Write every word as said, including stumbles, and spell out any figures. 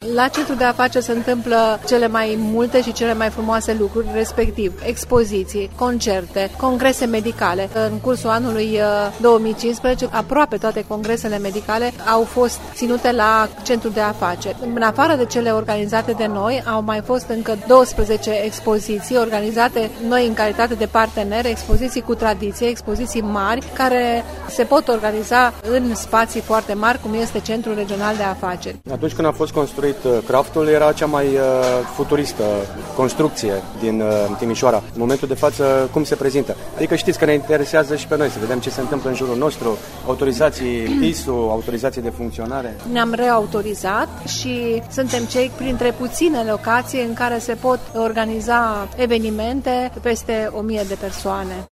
La centru de afaceri se întâmplă cele mai multe și cele mai frumoase lucruri, respectiv expoziții, concerte, congrese medicale. În cursul anului două mii cincisprezece, aproape toate congresele medicale au fost ținute la centru de afaceri. În afară de cele organizate de noi, au mai fost încă douăsprezece expoziții organizate noi în calitate de parteneri, expoziții cu tradiție, expoziții mari, care se pot organiza în spații foarte mari, cum este Centrul Regional de Afaceri. Atunci când a fost construit Craftul, era cea mai uh, futuristă construcție din uh, Timișoara. În momentul de față, cum se prezintă? Adică știți că ne interesează și pe noi să vedem ce se întâmplă în jurul nostru, autorizații P I S U, autorizații de funcționare. Ne-am reautorizat și suntem cei printre puține locații în care se pot organiza evenimente peste o mie de persoane.